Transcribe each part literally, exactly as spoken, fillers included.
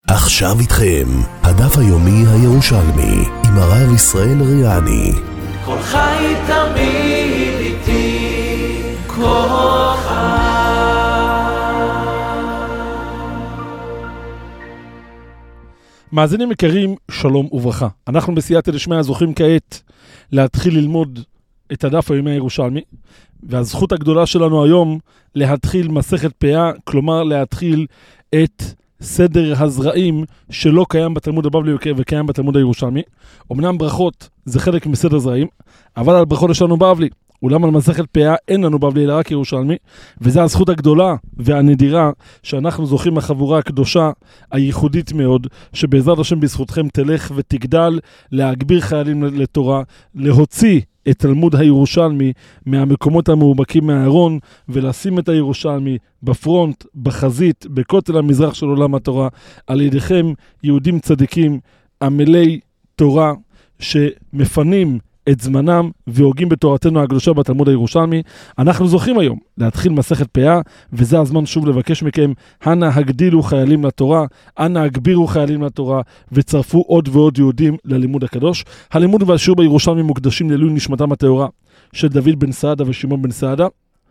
עכשיו איתכם, הדף היומי הירושלמי, עם הרב ישראל ריאני. כל חי תמיד איתי, כל חי. מאזינים יקרים, שלום וברכה. אנחנו בסייעתא דשמיא זוכים כעת להתחיל ללמוד את הדף היומי הירושלמי, והזכות הגדולה שלנו היום להתחיל מסכת פאה, כלומר להתחיל את סדר הזרעים שלא קיים בתלמוד הבבלי וקיים בתלמוד הירושלמי. אמנם ברכות זה חלק מסדר זרעים, אבל על ברכות יש לנו בבלי. אולם על מסכת פאה אין לנו בבלי אלא רק ירושלמי, וזו הזכות הגדולה והנדירה שאנחנו זוכים לחבורה הקדושה הייחודית מאוד, שבעזרת השם בזכותכם תלך ותגדל להגביר חיילים לתורה, להוציא את תלמוד הירושלמי מהמקומות המאובקים מהארון, ולשים את הירושלמי בפרונט, בחזית, בכותל המזרח של עולם התורה, על ידיכם יהודים צדיקים, עמלי תורה, שמפנים את זמנם והוגים בתורתנו הקדושה בתלמוד הירושלמי. אנחנו זוכים היום להתחיל מסכת פאה, וזה הזמן שוב לבקש מכם, אנא הגדילו חיילים לתורה, אנא הגבירו חיילים לתורה, וצרפו עוד ועוד יהודים ללימוד הקדוש. הלימוד והשיעור בירושלמי מוקדשים לעילוי נשמתם הטהורה של דוד בן סעדה ושמעון בן סעדה,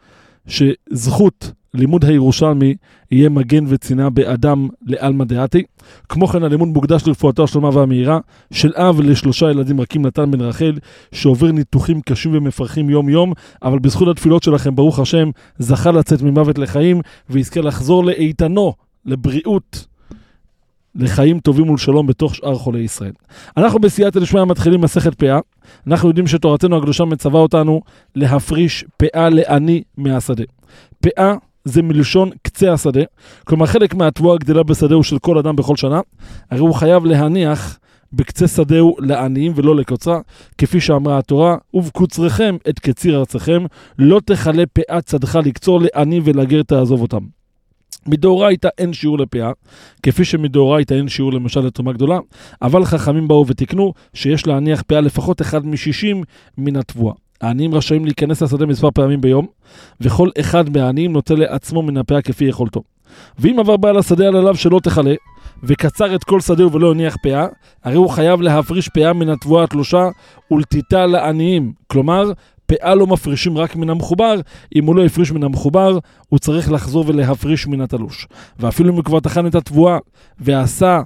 שזכות לימוד הירושלמי יהיה מגן וצינה באדם לעלמא דעתי. כמו כן הלימוד מוקדש לרפואתו השלמה והמהירה של אב לשלושה ילדים רכים, נתן בן רחל, שעובר ניתוחים קשים ומפרכים יום יום, אבל בזכות התפילות שלכם ברוך השם זכה לצאת ממוות לחיים, ויזכה לחזור לאיתנו, לבריאות, לחיים טובים ולשלום בתוך שאר חולי ישראל. אנחנו בסייעתא דשמיא מתחילים מסכת פאה. אנחנו יודעים שתורתנו הקדושה מצווה אותנו להפריש פאה לעני מהשדה. פאה זה מלשון קצה השדה, כלומר חלק מהתבואה הגדלה בשדהו של כל אדם בכל שנה, הרי הוא חייב להניח בקצה שדהו לעניים ולא לקוצרה, כפי שאמרה התורה, ובקוצריכם את קציר ארצכם, לא תחלה פאה צדך לקצור לעני ולגר תעזוב אותם. מדאורייתא אין שיעור לפאה, כפי שמדאורייתא אין שיעור למשל לתרומה גדולה, אבל חכמים באו ותקנו שיש להניח פאה לפחות אחד משישים מן התבואה. העניים רשאים להיכנס לשדה מספר פעמים ביום, וכל אחד מהעניים נוטה לעצמו מן הפאה כפי יכולתו. ואם עבר בעל השדה על עליו שלא תחלה, וקצר את כל שדהו ולא הניח פאה, הרי הוא חייב להפריש פאה מן התבואה התלושה ולתיתה לעניים. כלומר, פאה לא מפרישים רק מן המחובר, אם הוא לא יפריש מן המחובר, הוא צריך לחזור ולהפריש מן התלוש. ואפילו אם הוא כבר תחן את התבואה, ועשה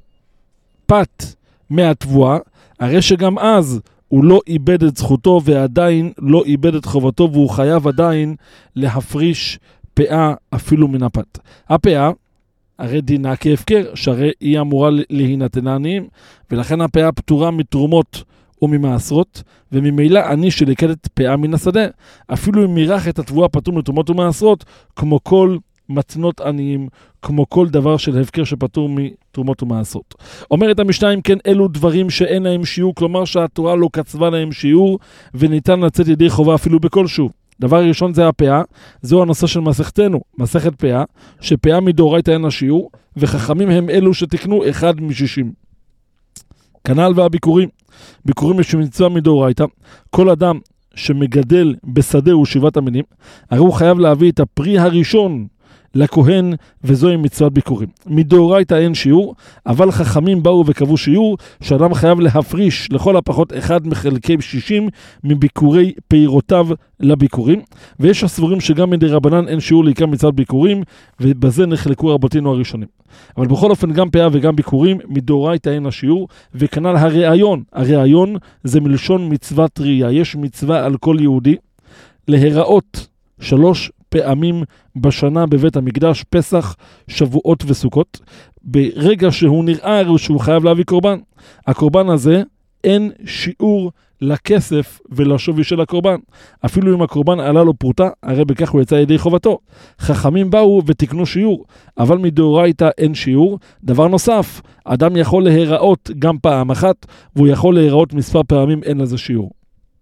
פת מהתבואה, הרי שגם אז הוא לא איבד את זכותו, ועדיין לא איבד את חובתו, והוא חייב עדיין להפריש פאה אפילו מן הפת. הפאה, הרי דינה כהפקר, שהרי היא אמורה להינתן לעניים, ולכן הפאה פטורה מתרומות וממעשרות, וממילא אני שלקדת פאה מן השדה, אפילו אם מירח את התבואה פטור מתרומות ומעשרות, כמו כל מתנות עניים, כמו כל דבר של הפקר שפטור מתרומות ומעשרות. אומרת המשנה, אם כן אלו דברים שאין להם שיעור, כלומר שהתורה לא קצבה להם שיעור, וניתן לצאת ידי חובה אפילו בכלשהו. דבר ראשון זה הפאה, זהו הנושא של מסכתנו, מסכת פאה, שפאה מדאורייתא אין לה שיעור, וחכמים הם אלו שתקנו אחד משישים. כנ"ל והביקורים. ביקורים יש מצווה מדאורייתא. כל אדם שמגדל בשדהו שבעת המינים, הרי הוא חייב להביא את הפרי הראשון לכהן, וזוהי מצוות ביקורים. מדאורייתא אין שיעור, אבל חכמים באו וקבעו שיעור, שאדם חייב להפריש לכל הפחות אחד מחלקי שישים מביקורי פירותיו לביקורים, ויש הסבורים שגם מדי רבנן אין שיעור לעיקר מצוות ביקורים, ובזה נחלקו רבותינו הראשונים. אבל בכל אופן גם פאה וגם ביקורים מדאורייתא אין השיעור, וכנ"ל הראיון. הראיון זה מלשון מצוות ראייה. יש מצווה על כל יהודי להיראות שלוש פעמים בשנה בבית המקדש, פסח, שבועות וסוכות. ברגע שהוא נראה שהוא חייב להביא קורבן, הקורבן הזה אין שיעור לכסף ולשווי של הקורבן. אפילו אם הקורבן עלה לו פרוטה, הרי בכך הוא יצא ידי חובתו. חכמים באו ותקנו שיעור, אבל מדאורייתא אין שיעור. דבר נוסף, אדם יכול להיראות גם פעם אחת, והוא יכול להיראות מספר פעמים, אין לזה שיעור.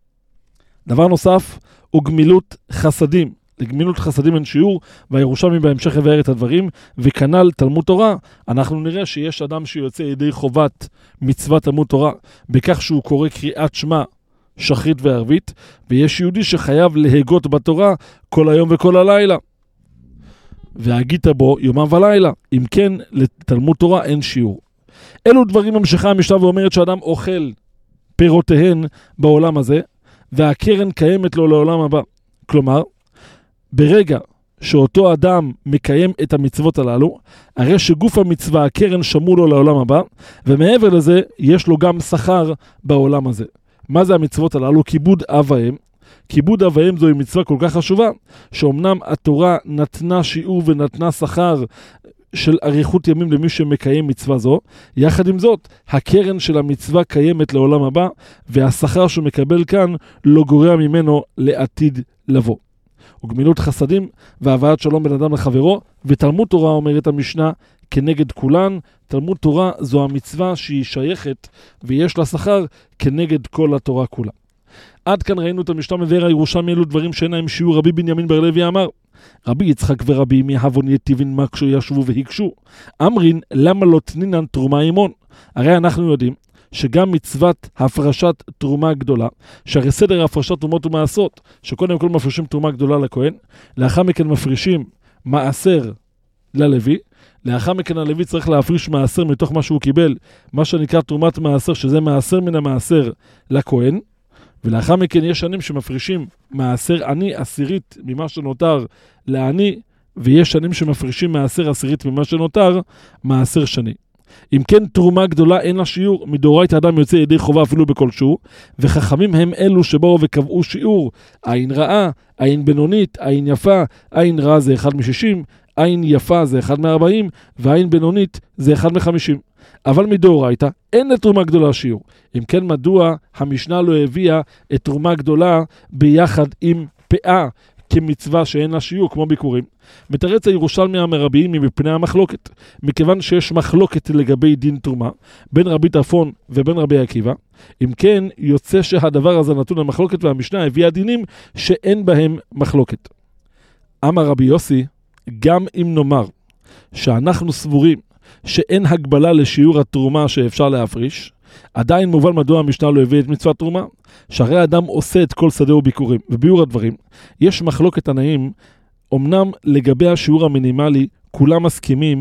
דבר נוסף הוא גמילות חסדים. לגמילות חסדים אין שיעור, והירושלמי בהמשך יבאר את הדברים, וכנ"ל תלמוד תורה. אנחנו נראה שיש אדם שיוצא ידי חובת מצוות תלמוד תורה, בכך שהוא קורא קריאת שמע שחרית וערבית, ויש יהודי שחייב להגות בתורה כל היום וכל הלילה. והגית בו יומם ולילה. אם כן, לתלמוד תורה אין שיעור. אלו דברים ממשיכה המשנה ואומרת שאדם אוכל פירותיהן בעולם הזה, והקרן קיימת לו לעולם הבא. כלומר, ברגע שאותו אדם מקיים את המצוות הללו, הרי שגוף המצווה, הקרן שמור לו לעולם הבא, ומעבר לזה, יש לו גם שכר בעולם הזה. מה זה המצוות הללו? כיבוד אב ואם. כיבוד אב ואם זוהי מצווה כל כך חשובה, שאומנם התורה נתנה שיעור ונתנה שכר של אריכות ימים למי שמקיים מצווה זו, יחד עם זאת, הקרן של המצווה קיימת לעולם הבא, והשכר שהוא מקבל כאן לא גורע ממנו לעתיד לבוא. וגמילות חסדים והבאת שלום בין אדם לחברו, ותלמוד תורה אומרת המשנה כנגד כולן. תלמוד תורה זו המצווה שהיא שייכת ויש לה שכר כנגד כל התורה כולה. עד כאן ראינו את המשנה מבאר הירושלמי, אלו דברים שאין להם שיעור. רבי בנימין בר לוי אמר, רבי יצחק ורבי מהבון יתיבין מקשו ישבו והיקשו, אמרין למה לא תנינן תרומה אימון? הרי אנחנו יודעים שגם מצוות הפרשת תרומה גדולה, שהרי סדר הפרשת תרומות ומעשרות, שקודם כל מפרישים תרומה גדולה לכהן, לאחר מכן מפרישים מעשר ללוי, לאחר מכן הלוי צריך להפריש מעשר מתוך מה שהוא קיבל, מה שנקרא תרומת מעשר, שזה מעשר מן המעשר לכהן, ולאחר מכן יש שנים שמפרישים מעשר עני עשירית ממה שנותר לעני, ויש שנים שמפרישים מעשר עשירית ממה שנותר מעשר שני. אם כן, תרומה גדולה אין לה שיעור, מדאורייתא אדם יוצא ידי חובה אפילו בכלשהו, וחכמים הם אלו שבאו וקבעו שיעור. עין רעה, עין בינונית, עין יפה, עין רעה זה אחד משישים, עין יפה זה אחד מארבעים, ועין בינונית זה אחד מחמישים. אבל מדאורייתא אין לתרומה גדולה שיעור. אם כן, מדוע המשנה לא הביאה את תרומה גדולה ביחד עם פאה כמצווה שאין לה שיעור כמו ביקורים? מתרץ הירושלמי המרביים מפני המחלוקת, מכיוון שיש מחלוקת לגבי דין תרומה בין רבי טרפון ובין רבי עקיבא. אם כן, יוצא שהדבר הזה נתון למחלוקת, והמשנה הביאה דינים שאין בהם מחלוקת. אמר רבי יוסי, גם אם נאמר שאנחנו סבורים שאין הגבלה לשיעור התרומה שאפשר להפריש, עדיין מובן מדוע המשנה לא הביא את מצוות תרומה, שהרי אדם עושה את כל שדה וביקורים. וביאור הדברים, יש מחלוקת תנאים, אמנם לגבי השיעור המינימלי, כולם מסכימים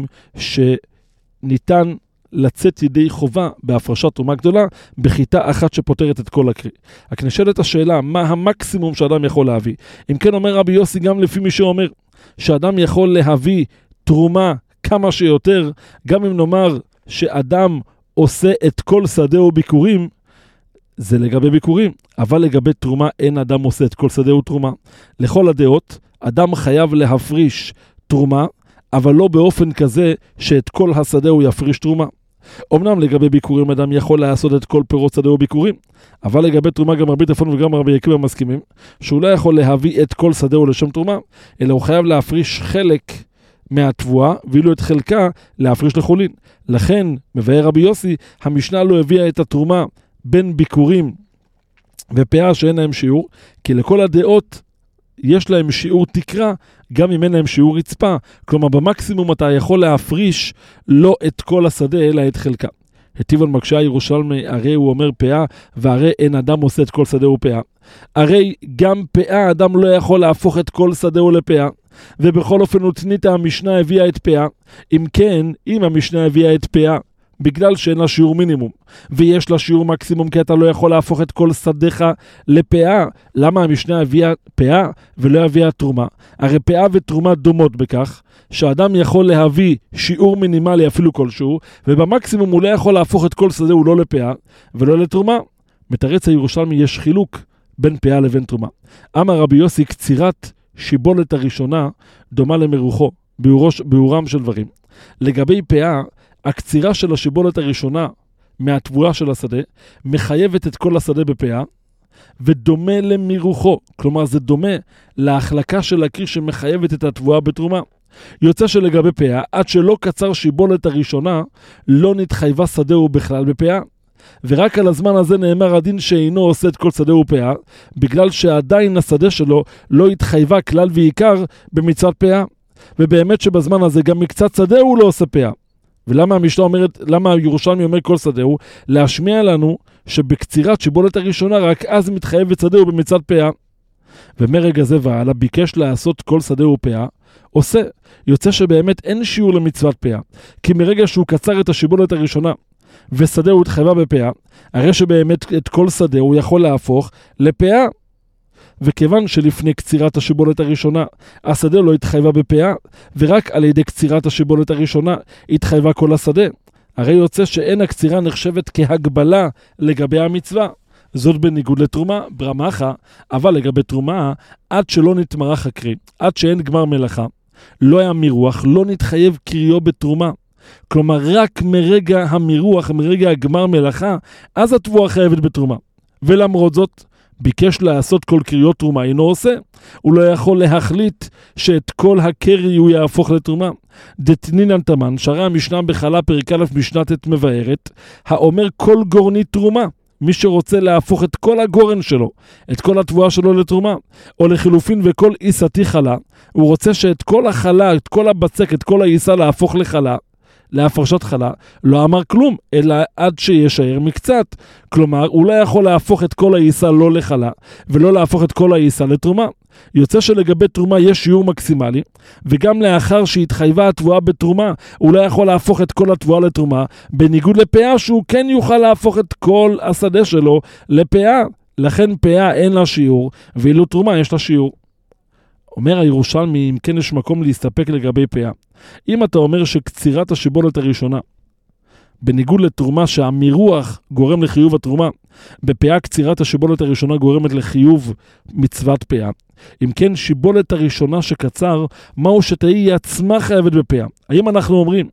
שניתן לצאת ידי חובה בהפרשת תרומה גדולה, בחיטה אחת שפותרת את כל הקרי. רק נשאלת השאלה, מה המקסימום שאדם יכול להביא? אם כן, אומר רבי יוסי, גם לפי מי שאומר שאדם יכול להביא תרומה כמה שיותר, גם אם נאמר שאדם עושה את כל שדה וביקורים, זה לגבי ביקורים, אבל לגבי תרומה אין אדם עושה את כל שדה ותרומה. לכל הדעות, אדם חייב להפריש תרומה, אבל לא באופן כזה שאת כל השדה הוא יפריש תרומה. אמנם לגבי ביקורים אדם יכול לעשות את כל פירות שדה וביקורים, אבל לגבי תרומה גם רבי טרפון וגם רבי עקיבא מסכימים, שהוא לא יכול להביא את כל שדה לשם תרומה, אלא הוא חייב להפריש חלק מהתבואה, ואילו את חלקה להפריש לחולין. לכן, מבאר רבי יוסי, המשנה לא הביאה את התרומה בין ביקורים ופאה שאין להם שיעור, כי לכל הדעות יש להם שיעור תקרה, גם אם אין להם שיעור רצפה. כלומר, במקסימום אתה יכול להפריש לא את כל השדה, אלא את חלקה. היטיב על מקשה ירושלמי, הרי הוא אומר פאה, והרי אין אדם עושה את כל שדה ופאה. הרי גם פאה, אדם לא יכול להפוך את כל שדה לפאה. ובכל אופן ותנית המשנה הביאה את פאה. אם כן, אם המשנה הביאה את פאה, בגלל שאין לה שיעור מינימום, ויש לה שיעור מקסימום, כי אתה לא יכול להפוך את כל שדך לפאה, למה המשנה הביאה פאה ולא הביאה תרומה? הרי פאה ותרומה דומות בכך, שאדם יכול להביא שיעור מינימלי אפילו כלשהו, ובמקסימום הוא לא יכול להפוך את כל שדה, הוא לא לפאה ולא לתרומה. מתרץ הירושלמי, יש חילוק בין פאה לבין תרומה. אמר רבי יוסי, קצירת שיבולת הראשונה דומה למרוחו, ביאורוש, ביאורם של דברים. לגבי פאה, הקצירה של השיבולת הראשונה מהתבואה של השדה, מחייבת את כל השדה בפאה, ודומה למירוחו. כלומר, זה דומה להחלקה של הקיר שמחייבת את התבואה בתרומה. יוצא שלגבי פאה, עד שלא קצר שיבולת הראשונה, לא נתחייבה שדה ובכלל בפאה. ורק על הזמן הזה נאמר הדין שאינו עושה את כל שדה ופאה, בגלל שעדיין השדה שלו לא התחייבה כלל ועיקר במצוות פאה. ובאמת שבזמן הזה גם מקצת שדה הוא לא עושה פאה. ולמה המשנה אומרת, למה הירושלמי אומר כל שדה הוא? להשמיע לנו שבקצירת שיבולת הראשונה רק אז מתחייב את שדה הוא במצוות פאה. ומרגע זה והלאה ביקש לעשות כל שדה ופאה, עושה, יוצא שבאמת אין שיעור למצוות פאה, כי מרגע שהוא קצר את השיבולת הראשונה, ושדה הוא התחייבה בפאה, הרי שבאמת את כל שדה הוא יכול להפוך לפאה. וכיוון שלפני קצירת השיבולת הראשונה, השדה לא התחייבה בפאה, ורק על ידי קצירת השיבולת הראשונה התחייבה כל השדה, הרי יוצא שאין הקצירה נחשבת כהגבלה לגבי המצווה. זאת בניגוד לתרומה, ברמחה, אבל לגבי תרומה, עד שלא נתמרח הקרי, עד שאין גמר מלאכה, לא היה מירוח, לא נתחייב קריאו בתרומה. כלומר, רק מרגע המירוח, מרגע הגמר מלאכה, אז התבואה חייבת בתרומה. ולמרות זאת, ביקש לעשות כל קריאות תרומה, אינו עושה. הוא לא יכול להחליט שאת כל הקרי הוא יהפוך לתרומה. דתנינן תמן, שרה המשנה בחלה פרק א' משנה ט' מבארת, האומר כל גורני תרומה. מי שרוצה להפוך את כל הגורן שלו, את כל התבואה שלו לתרומה, או לחילופין וכל עיסתי חלה, הוא רוצה שאת כל החלה, את כל הבצק, את כל העיסה להפוך לחלה, להפרשת חלה, לא אמר כלום, אלא עד שישאר מקצת. כלומר, הוא לא יכול להפוך את כל העיסה לא לחלה, ולא להפוך את כל העיסה לתרומה. יוצא שלגבי תרומה יש שיעור מקסימלי, וגם לאחר שהתחייבה התבואה בתרומה, הוא לא יכול להפוך את כל התבואה לתרומה, בניגוד לפאה שהוא כן יוכל להפוך את כל השדה שלו לפאה. לכן פאה אין לה שיעור, ואילו תרומה יש לה שיעור. אומר הירושלמי, אם כן יש מקום להסתפק לגבי פאה. אם אתה אומר שקצירת השיבולת הראשונה, בניגוד לתרומה שהמירוח גורם לחיוב התרומה, בפאה קצירת השיבולת הראשונה גורמת לחיוב מצוות פאה. אם כן, שיבולת הראשונה שקצר, מהו שתהי עצמה חייבת בפאה? האם אנחנו אומרים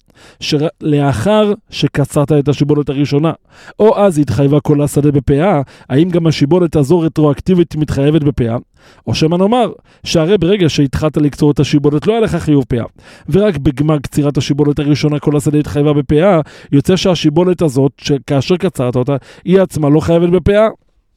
שלאחר שקצרת את השיבולת הראשונה, או אז התחייבה כל השדה בפאה, האם גם השיבולת הזו רטרואקטיבית מתחייבת בפאה? או שמה נאמר, שהרי ברגע שהתחלת לקצור את השיבולת לא היה לך חיוב פאה, ורק בגמר קצירת השיבולת הראשונה כל השדה התחייבה בפאה, יוצא שהשיבולת הזאת, שכאשר קצרת אותה, היא עצמה לא חייבת בפאה.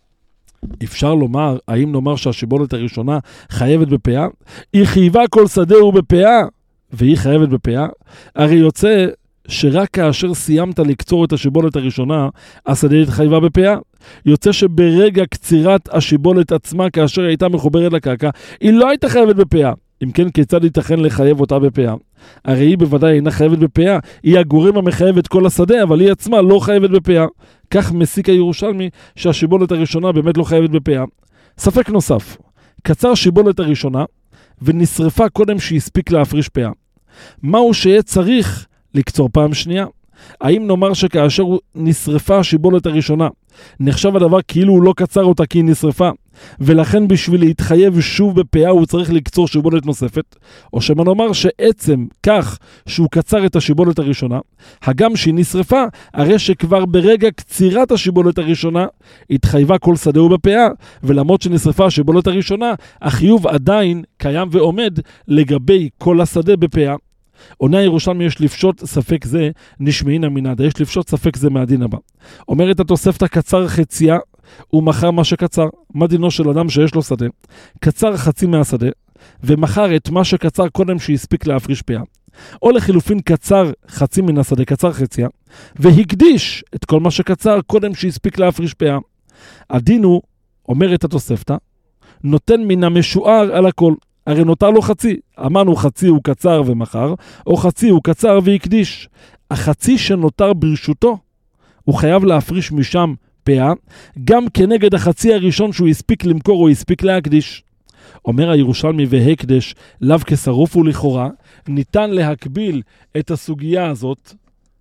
אפשר לומר, האם נאמר שהשיבולת הראשונה חייבת בפאה? היא חייבה כל שדה הוא בפאה, והיא חייבת בפאה. הרי יוצא שרק כאשר סיימת לקצור את השיבולת הראשונה, השדה התחייבה בפאה. יוצא שברגע קצירת השיבולת עצמה, כאשר היא הייתה מחוברת לקרקע, היא לא הייתה חייבת בפאה. אם כן, כיצד ייתכן לחייב אותה בפאה? הרי היא בוודאי אינה חייבת בפאה, היא הגורם המחייב את כל השדה, אבל היא עצמה לא חייבת בפאה. כך מסיק הירושלמי שהשיבולת הראשונה באמת לא חייבת בפאה. ספק נוסף, קצר שיבולת הראשונה ונשרפה קודם שהספיק להפריש פאה. מהו שיהיה צריך לקצור פעם שנייה? האם נאמר שכאשר נשרפה השיבולת הראשונה, נחשב הדבר כאילו הוא לא קצר אותה כי היא נשרפה, ולכן בשביל להתחייב שוב בפאה הוא צריך לקצור שיבולת נוספת? או שמה נאמר שעצם כך שהוא קצר את השיבולת הראשונה, הגם שהיא נשרפה, הרי שכבר ברגע קצירת השיבולת הראשונה, התחייבה כל שדה הוא בפאה, ולמרות שנשרפה השיבולת הראשונה, החיוב עדיין קיים ועומד לגבי כל השדה בפאה. עונה הירושלמי, יש לפשוט ספק זה נשמעין המנהדה, יש לפשוט ספק זה מהדין הבא. אומרת התוספתא, קצר חציה ומחר מה שקצר. מה דינו של אדם שיש לו שדה? קצר חצי מהשדה ומחר את מה שקצר קודם שהספיק להפריש פאה. או לחילופין קצר חצי מן השדה, קצר חציה, והקדיש את כל מה שקצר קודם שהספיק להפריש פאה. הדין הוא, אומרת התוספתא, נותן מן המשוער על הכל. הרי נותר לו חצי, אמרנו חצי הוא קצר ומחר, או חצי הוא קצר והקדיש. החצי שנותר ברשותו, הוא חייב להפריש משם פאה, גם כנגד החצי הראשון שהוא הספיק למכור או הספיק להקדיש. אומר הירושלמי, והקדש לאו כשרוף ולכאורה, ניתן להקביל את הסוגיה הזאת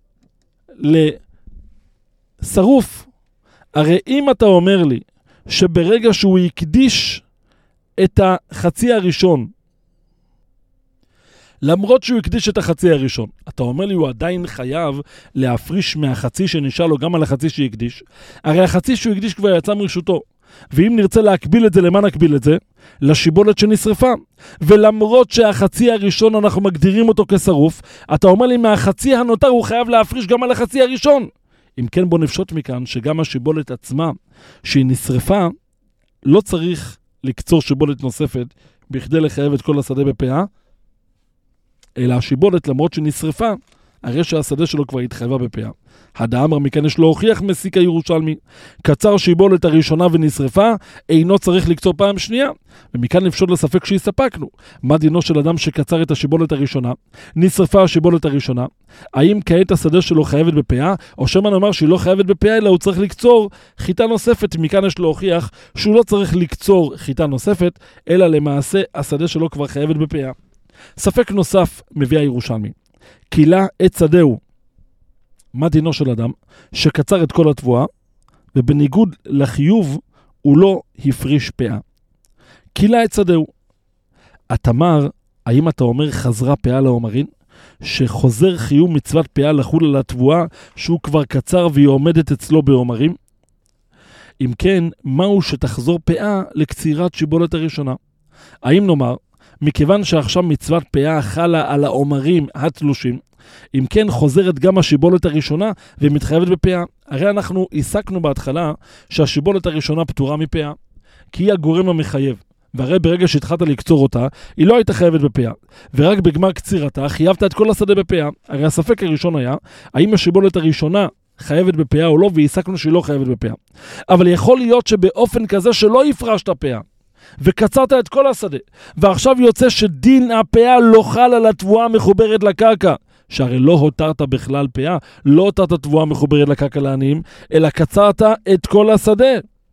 לשרוף. הרי אם אתה אומר לי שברגע שהוא הקדיש את החצי הראשון, למרות שהוא הקדיש את החצי הראשון, אתה אומר לי הוא עדיין חייב להפריש מהחצי שנשאר לו גם על החצי שהקדיש. הרי החצי שהוא הקדיש כבר יצא מרשותו, ואם נרצה להקביל את זה, למה נקביל את זה? לשיבולת שנשרפה. ולמרות שהחצי הראשון אנחנו מגדירים אותו כשרוף, אתה אומר לי מהחצי הנותר הוא חייב להפריש גם על החצי הראשון. אם כן, בוא נפשוט מכאן שגם השיבולת עצמה שהיא נשרפה, לא צריך לקצור שיבולת נוספת בכדי לחייב את כל השדה בפאה, אלא השיבולת למרות שנשרפה, הרי שהשדה שלו כבר התחייבה בפאה. הדאמר מכאן יש להוכיח מסיק הירושלמי, קצר שיבולת הראשונה ונשרפה, אינו צריך לקצור פעם שנייה, ומכאן לפשוט לספק שהסתפקנו. מה דינו של אדם שקצר את השיבולת הראשונה, נשרפה השיבולת הראשונה, האם כעת השדה שלו חייבת בפאה, או שמה נאמר שהיא לא חייבת בפאה, אלא הוא צריך לקצור חיטה נוספת, מכאן יש להוכיח שהוא לא צריך לקצור חיטה נוספת, אלא למעשה השדה שלו כבר חייבת בפאה. ספק נוסף מביא הירושלמי, קילה את שדהו. מה דינו של אדם שקצר את כל התבואה, ובניגוד לחיוב הוא לא הפריש פאה? קילה את שדהו. התמר, האם אתה אומר חזרה פאה לעומרין? שחוזר חיוב מצוות פאה לחול על התבואה שהוא כבר קצר והיא עומדת אצלו בעומרים? אם כן, מהו שתחזור פאה לקצירת שיבולת הראשונה? האם נאמר, מכיוון שעכשיו מצוות פאה חלה על העומרים התלושים, אם כן חוזרת גם השיבולת הראשונה ומתחייבת בפאה? הרי אנחנו עסקנו בהתחלה שהשיבולת הראשונה פטורה מפאה, כי היא הגורם המחייב, והרי ברגע שהתחלת לקצור אותה, היא לא הייתה חייבת בפאה, ורק בגמר קצירתה חייבת את כל השדה בפאה. הרי הספק הראשון היה, האם השיבולת הראשונה חייבת בפאה או לא, והעסקנו שהיא לא חייבת בפאה. אבל יכול להיות שבאופן כזה שלא יפרשת פאה, וקצרת את כל השדה, ועכשיו יוצא שדין הפאה לא חל על התבואה המחוברת לקרקע, שהרי לא הותרת בכלל פאה, לא הותרת תבואה מחוברת לקרקע לעניים, אלא קצרת את כל השדה.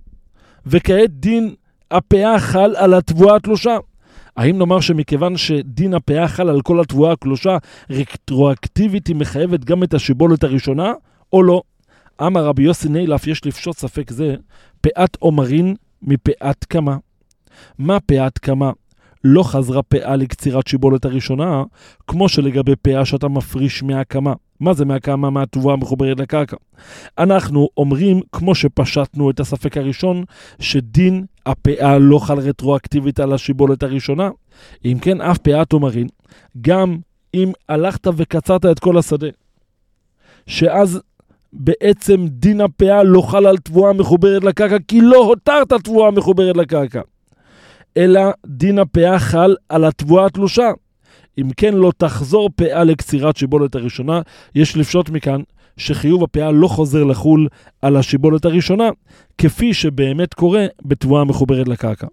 וכעת דין הפאה חל על התבואה התלושה. האם נאמר שמכיוון שדין הפאה חל על כל התבואה הקלושה, רטרואקטיבית היא מחייבת גם את השיבולת הראשונה, או לא? אמר רבי יוסי נילף, יש לפשוט ספק זה, פאת עומרין מפאת קמה. מה פאת קמה? לא חזרה פאה לקצירת שיבולת הראשונה, כמו שלגבי פאה שאתה מפריש מהקמה. מה זה מהקמה? מהתבואה המחוברת לקרקע. אנחנו אומרים, כמו שפשטנו את הספק הראשון, שדין הפאה לא חל רטרואקטיבית על השיבולת הראשונה. אם כן, אף פאת עומרין, גם אם הלכת וקצרת את כל השדה, שאז בעצם דין הפאה לא חל על תבואה מחוברת לקרקע, כי לא הותרת תבואה מחוברת לקרקע, אלא דין הפאה חל על התבואה התלושה. אם כן לא תחזור פאה לקצירת שיבולת הראשונה, יש לפשוט מכאן שחיוב הפאה לא חוזר לחול על השיבולת הראשונה, כפי שבאמת קורה בתבואה מחוברת לקרקע.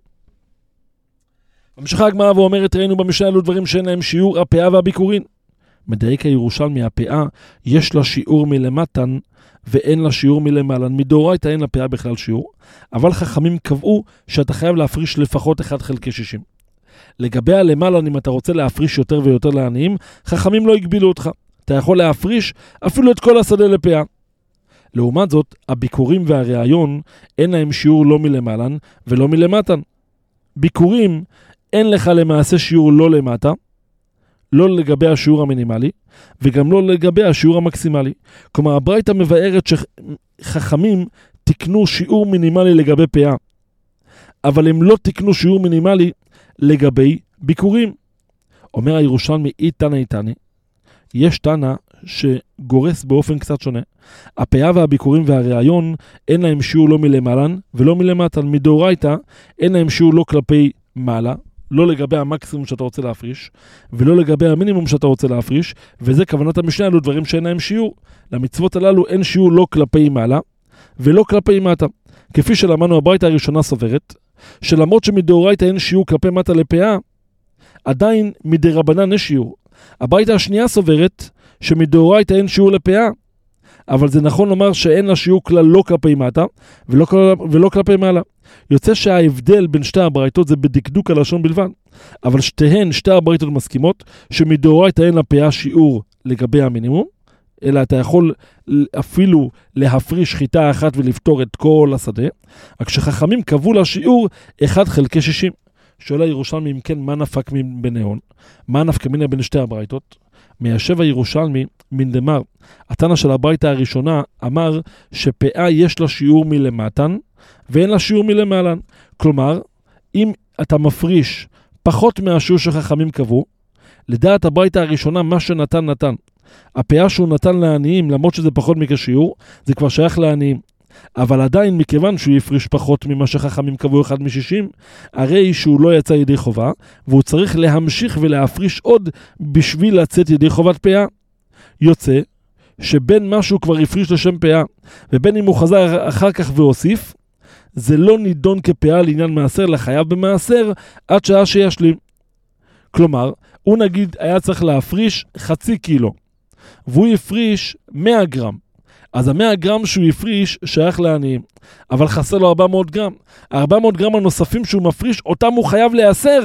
המשכה הגמרא ואומרת, ראינו במשנה אלו דברים שאין להם שיעור, הפאה והביקורין. מדייק הירושלמי, הפאה יש לה שיעור מלמטן ואין לה שיעור מלמעלן. מדאורייתא אין לפאה בכלל שיעור, אבל חכמים קבעו שאתה חייב להפריש לפחות אחד חלקי שישים. לגבי הלמעלן, אם אתה רוצה להפריש יותר ויותר לעניים, חכמים לא הגבילו אותך. אתה יכול להפריש אפילו את כל השדה לפאה. לעומת זאת, הביקורים והראיון אין להם שיעור לא מלמעלן ולא מלמטן. ביקורים אין לך למעשה שיעור לא למטה, לא לגבי השיעור המינימלי, וגם לא לגבי השיעור המקסימלי. כלומר, הברייתא מבארת שחכמים תקנו שיעור מינימלי לגבי פאה, אבל הם לא תקנו שיעור מינימלי לגבי ביקורים. אומר הירושלמי, אי תנא איתני, יש תנא שגורס באופן קצת שונה. הפאה והביקורים והראיון אין להם שיעור לא מלמעלן ולא מלמטן. מדאורייתא אין להם שיעור לא כלפי מעלה, לא לגבי המקסימום שאתה רוצה להפריש, ולא לגבי המינימום שאתה רוצה להפריש, וזה כוונת המשנה, אלו דברים שאין להם שיעור. למצוות הללו אין שיעור לא כלפי מעלה, ולא כלפי מטה. כפי שלמדנו, הברייתא הראשונה סוברת, שלמרות שמדאורייתא אין שיעור כלפי מטה לפאה, עדיין מדרבנן יש שיעור. הברייתא השנייה סוברת, שמדאורייתא אין שיעור לפאה, אבל זה נכון לומר שאין לה שיעור כלל לא כלפי מטה, ולא, ולא כלפי מעלה. יוצא שההבדל בין שתי הברייתות זה בדקדוק הלשון בלבד, אבל שתיהן, שתי הברייתות מסכימות, שמדאורייתא אין לפאה שיעור לגבי המינימום, אלא אתה יכול אפילו להפריש חיטה אחת ולפתור את כל השדה, רק שחכמים קבעו לה שיעור אחד חלקי שישים. שואל הירושלמי, אם כן, מה נפק ביניהן? מה נפק מינה בין שתי הברייתות? מיישב הירושלמי מן דמר, התנא של הברייתא הראשונה אמר שפאה יש לה שיעור מלמטן ואין לה שיעור מלמעלן. כלומר, אם אתה מפריש פחות מהשיעור שחכמים קבעו, לדעת הברייתא הראשונה מה שנתן נתן. הפאה שהוא נתן לעניים, למרות שזה פחות מכשיעור, זה כבר שייך לעניים. אבל עדיין מכיוון שהוא יפריש פחות ממה שחכמים קבעו אחד משישים, הרי שהוא לא יצא ידי חובה, והוא צריך להמשיך ולהפריש עוד בשביל לצאת ידי חובת פאה. יוצא שבין מה שהוא כבר הפריש לשם פאה, ובין אם הוא חזר אחר כך והוסיף, זה לא נידון כפאה לעניין מעשר, לחייב במעשר, עד שעה שישלים. כלומר, הוא נגיד היה צריך להפריש חצי קילו, והוא יפריש מאה גרם. אז ה-מאה גרם שהוא יפריש שייך לעניים, אבל חסר לו ארבע מאות גרם. ה-ארבע מאות גרם הנוספים שהוא מפריש, אותם הוא חייב להיאסר.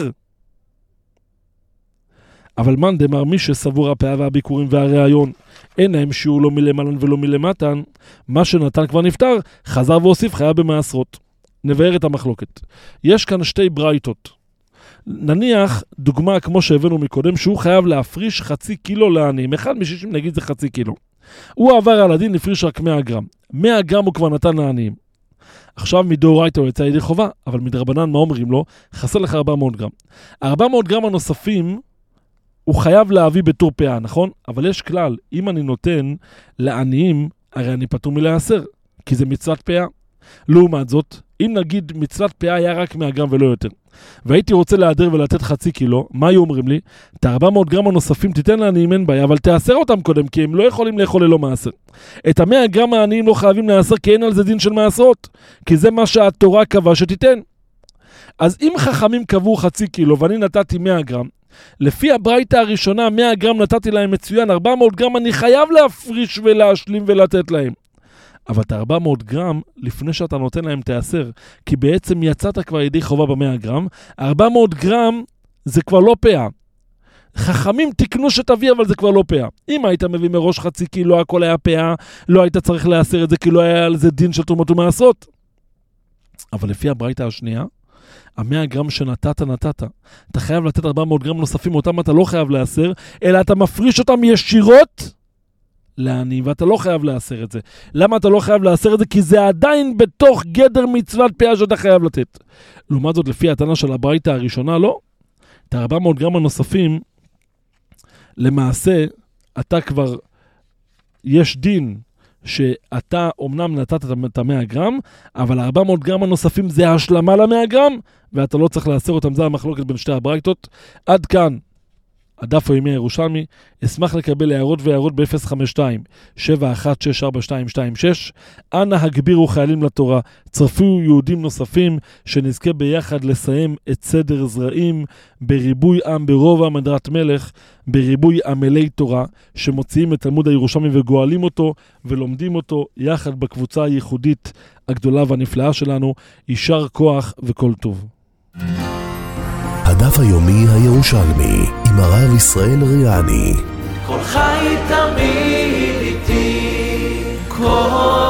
אבל מן דמר מי שסבור הפאה והביקורים והרעיון, אין להם שיעור לא מלמעלן ולא מלמטן, מה שנתן כבר נפטר, חזר והוסיף חייב במעשרות. נבהר את המחלוקת. יש כאן שתי ברייתות. נניח דוגמה כמו שהבאנו מקודם, שהוא חייב להפריש חצי קילו לעניים. אחד משישים נגיד זה חצי קילו. הוא עבר על הדין, הפריש רק מאה גרם. מאה גרם הוא כבר נתן לעניים. עכשיו מדאורייתא הוא יצא ידי חובה, אבל מדרבנן מה אומרים לו? חסר לך ארבע מאות גרם. ארבע מאות גרם הנוספים הוא חייב להביא בתור פאה, נכון? אבל יש כלל, אם אני נותן לעניים, הרי אני פטור מלהיאסר, כי זה מצוות פאה. לעומת זאת, אם נגיד מצוות פאה היה רק מאה גרם ולא יותר, והייתי רוצה להיעדר ולתת חצי קילו, מה היו אומרים לי? את ארבע מאות גרם הנוספים תיתן לעניים אין בעיה, אבל תיאסר אותם קודם, כי הם לא יכולים לאכול ללא מעשר. את ה-מאה גרם העניים לא חייבים להיאסר, כי אין על זה דין של מעשרות, כי זה מה שהתורה קבעה שתיתן. אז אם חכמים קבעו חצי קילו ואני נתתי מאה גרם, לפי הברייתא הראשונה מאה גרם נתתי להם מצוין, ארבע מאות גרם אני חייב להפריש ולהשלים ולתת להם. אבל את ארבע מאות גרם, לפני שאתה נותן להם תיאסר, כי בעצם יצאת כבר ידי חובה ב-מאה גרם, ארבע מאות גרם זה כבר לא פאה. חכמים תקנו שתביא, אבל זה כבר לא פאה. אם היית מביא מראש חצי קילו, הכל היה פאה, לא היית צריך להיאסר את זה, כי לא היה על זה דין של תרומות ומעשרות. אבל לפי הברייתא השנייה, ה-מאה גרם שנתת, נתת. אתה חייב לתת ארבע מאות גרם נוספים, אותם אתה לא חייב להיאסר, אלא אתה מפריש אותם ישירות לעני, ואתה לא חייב להיאסר את זה. למה אתה לא חייב להיאסר את זה? כי זה עדיין בתוך גדר מצוות פאה שאתה חייב לתת. לעומת זאת, לפי הטענה של הברייתא הראשונה, לא. את ארבע מאות גרם הנוספים, למעשה, אתה כבר, יש דין שאתה אומנם נתת את ה-מאה גרם, אבל ארבע מאות גרם הנוספים זה השלמה ל-מאה גרם, ואתה לא צריך להסר אותם, זה המחלוקת בין שתי הברייתות. עד כאן, הדף היומי הירושלמי. אשמח לקבל הערות והערות ב-אפס חמש שתיים שבע אחת שש ארבע שתיים שתיים שש. אנא הגבירו חיילים לתורה, צרפו יהודים נוספים, שנזכה ביחד לסיים את סדר זרעים, בריבוי עם, ברובע מדרת מלך, בריבוי עמלי תורה, שמוציאים את תלמוד הירושלמי וגואלים אותו, ולומדים אותו יחד בקבוצה הייחודית הגדולה והנפלאה שלנו. יישר כוח וכל טוב. הדף היומי הירושלמי עם הרב ישראל ריאני. כל חי תמיד איתי, כל